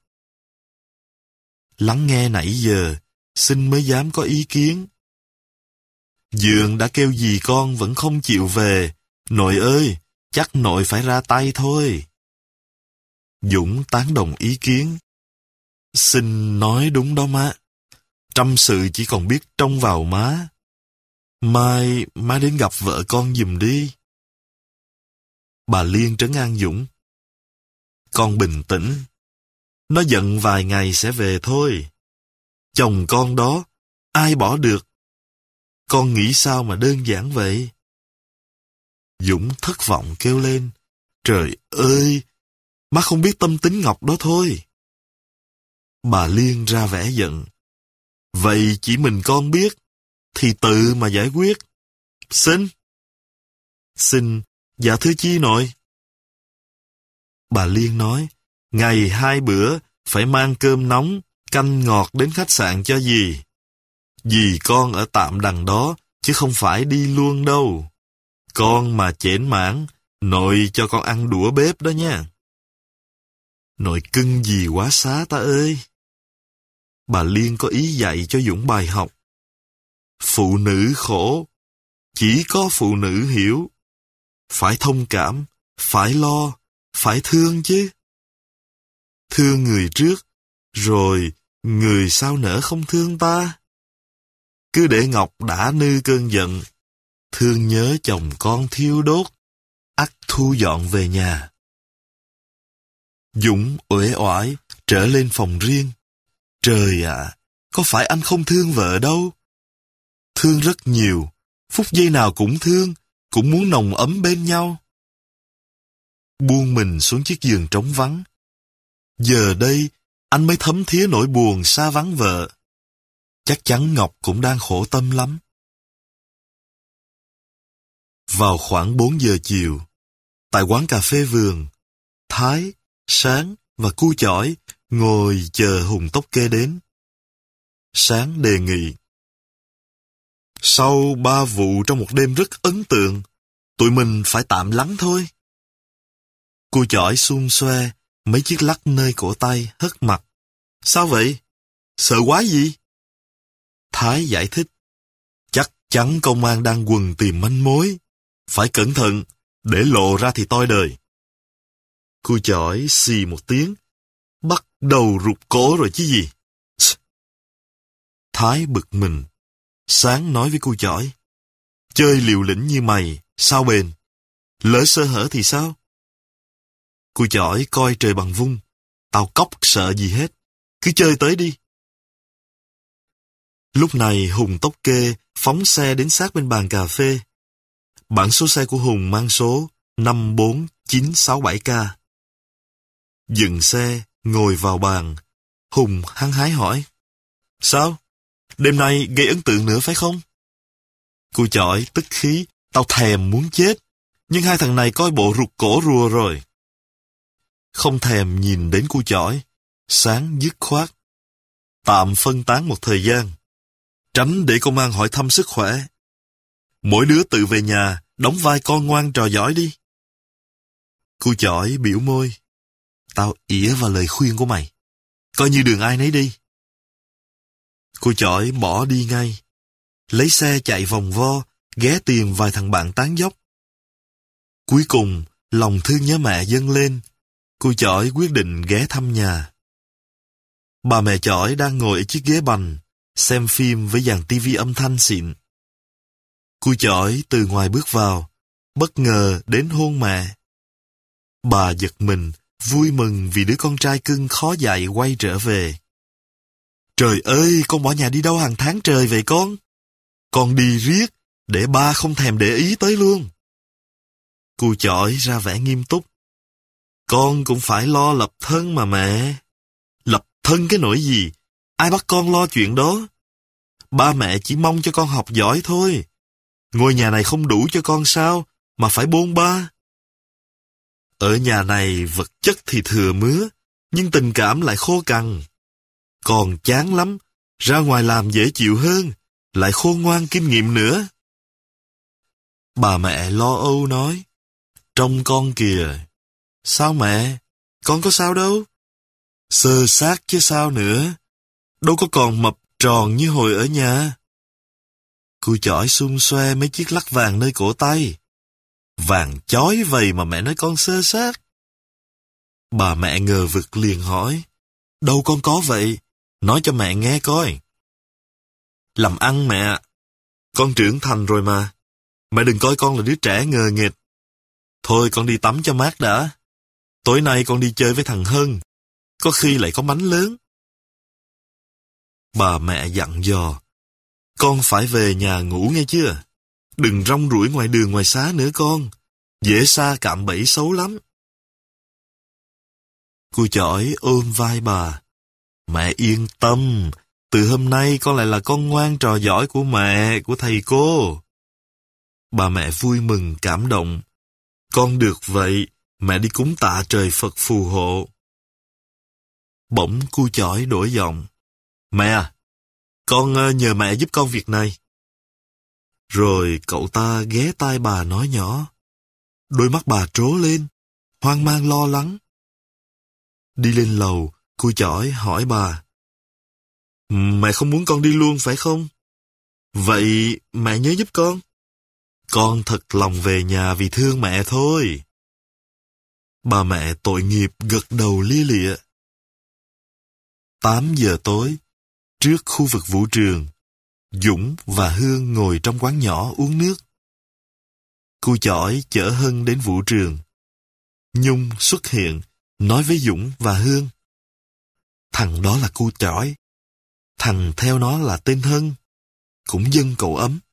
Lắng nghe nãy giờ, Sinh mới dám có ý kiến. Dượng đã kêu dì con vẫn không chịu về. Nội ơi, chắc nội phải ra tay thôi. Dũng tán đồng ý kiến. Sinh nói đúng đó má. Trăm sự chỉ còn biết trông vào má. Mai má đến gặp vợ con giùm đi. Bà Liên trấn an Dũng. Con bình tĩnh. Nó giận vài ngày sẽ về thôi. Chồng con đó, ai bỏ được. Con nghĩ sao mà đơn giản vậy? Dũng thất vọng kêu lên. Trời ơi, má không biết tâm tính Ngọc đó thôi. Bà Liên ra vẻ giận. Vậy chỉ mình con biết, thì tự mà giải quyết. Xin. Xin, dạ thưa chi nội. Bà Liên nói, ngày hai bữa phải mang cơm nóng, canh ngọt đến khách sạn cho dì. Dì con ở tạm đằng đó, chứ không phải đi luôn đâu. Con mà chểnh mãn, nội cho con ăn đũa bếp đó nha. Nội cưng dì quá xá ta ơi. Bà Liên có ý dạy cho Dũng bài học. Phụ nữ khổ, chỉ có phụ nữ hiểu. Phải thông cảm, phải lo, phải thương chứ. Thương người trước, rồi người sau nỡ không thương ta. Cứ để Ngọc đã nư cơn giận, thương nhớ chồng con thiêu đốt, ắt thu dọn về nhà. Dũng uể oải trở lên phòng riêng. Trời ạ, à, có phải anh không thương vợ đâu? Thương rất nhiều, phút giây nào cũng thương, cũng muốn nồng ấm bên nhau. Buông mình xuống chiếc giường trống vắng. Giờ đây, anh mới thấm thía nỗi buồn xa vắng vợ. Chắc chắn Ngọc cũng đang khổ tâm lắm. Vào khoảng bốn giờ chiều, tại quán cà phê vườn, Thái, Sáng và Cu Chỏi ngồi chờ Hùng Tốc Kê đến. Sáng đề nghị. Sau ba vụ trong một đêm rất ấn tượng, tụi mình phải tạm lắng thôi. Cu Chỏi xun xoe, mấy chiếc lắc nơi cổ tay, hất mặt. Sao vậy? Sợ quá gì? Thái giải thích. Chắc chắn công an đang quần tìm manh mối. Phải cẩn thận, để lộ ra thì toi đời. Cu Chỏi xì một tiếng. Bắt đầu rụt cổ rồi chứ gì. Thái bực mình. Sáng nói với Cu Chỏi. Chơi liều lĩnh như mày, sao bền? Lỡ sơ hở thì sao? Cu Chỏi coi trời bằng vung. Tao cóc sợ gì hết. Cứ chơi tới đi. Lúc này Hùng Tốc Kê phóng xe đến sát bên bàn cà phê. Bản số xe của Hùng mang số năm bốn chín sáu bảy K. Dừng xe, ngồi vào bàn. Hùng hăng hái hỏi. Sao? Đêm nay gây ấn tượng nữa phải không? Cô chọi tức khí. Tao thèm muốn chết. Nhưng hai thằng này coi bộ rụt cổ rùa rồi. Không thèm nhìn đến cô chọi. Sáng dứt khoát. Tạm phân tán một thời gian. Tránh để công an hỏi thăm sức khỏe. Mỗi đứa tự về nhà, đóng vai con ngoan trò giỏi đi. Cô chọi biểu môi. Tao ỉa vào lời khuyên của mày. Coi như đường ai nấy đi. Cô chọi bỏ đi ngay. Lấy xe chạy vòng vo, ghé tìm vài thằng bạn tán dóc. Cuối cùng, lòng thương nhớ mẹ dâng lên. Cô chọi quyết định ghé thăm nhà. Bà mẹ chọi đang ngồi ở chiếc ghế bành, xem phim với dàn tivi âm thanh xịn. Cô chọi từ ngoài bước vào, bất ngờ đến hôn mẹ. Bà giật mình, vui mừng vì đứa con trai cưng khó dạy quay trở về. Trời ơi, con bỏ nhà đi đâu hàng tháng trời vậy con? Con đi riết, để ba không thèm để ý tới luôn. Cô chọi ra vẻ nghiêm túc. Con cũng phải lo lập thân mà mẹ. Lập thân cái nỗi gì? Ai bắt con lo chuyện đó? Ba mẹ chỉ mong cho con học giỏi thôi. Ngôi nhà này không đủ cho con sao, mà phải bôn ba. Ở nhà này vật chất thì thừa mứa, nhưng tình cảm lại khô cằn. Còn chán lắm, ra ngoài làm dễ chịu hơn, lại khôn ngoan kinh nghiệm nữa. Bà mẹ lo âu nói, trông con kìa. Sao mẹ? Con có sao đâu. Xơ xác chứ sao nữa. Đâu có còn mập tròn như hồi ở nhà. Cô chỏi xung xoe mấy chiếc lắc vàng nơi cổ tay. Vàng chói vầy mà mẹ nói con xơ xác. Bà mẹ ngờ vực liền hỏi, đâu con có vậy? Nói cho mẹ nghe coi. Làm ăn mẹ. Con trưởng thành rồi mà. Mẹ đừng coi con là đứa trẻ ngờ nghệch. Thôi con đi tắm cho mát đã. Tối nay con đi chơi với thằng Hân. Có khi lại có bánh lớn. Bà mẹ dặn dò. Con phải về nhà ngủ nghe chưa? Đừng rong ruổi ngoài đường ngoài xá nữa con. Dễ sa cạm bẫy xấu lắm. Cô chỏi ôm vai bà. Mẹ yên tâm. Từ hôm nay con lại là con ngoan trò giỏi của mẹ, của thầy cô. Bà mẹ vui mừng cảm động. Con được vậy, mẹ đi cúng tạ trời Phật phù hộ. Bỗng cô chỏi đổi giọng. Mẹ à, con nhờ mẹ giúp con việc này. Rồi cậu ta ghé tai bà nói nhỏ. Đôi mắt bà trố lên, hoang mang lo lắng. Đi lên lầu, cô chỏi hỏi bà. Mẹ không muốn con đi luôn phải không? Vậy mẹ nhớ giúp con. Con thật lòng về nhà vì thương mẹ thôi. Bà mẹ tội nghiệp gật đầu lia lịa. Tám giờ tối, trước khu vực vũ trường, Dũng và Hương ngồi trong quán nhỏ uống nước. Cô chỏi chở Hân đến vũ trường. Nhung xuất hiện, nói với Dũng và Hương. Thằng đó là cô chỏi. Thằng theo nó là tên Hân, cũng dân cậu ấm.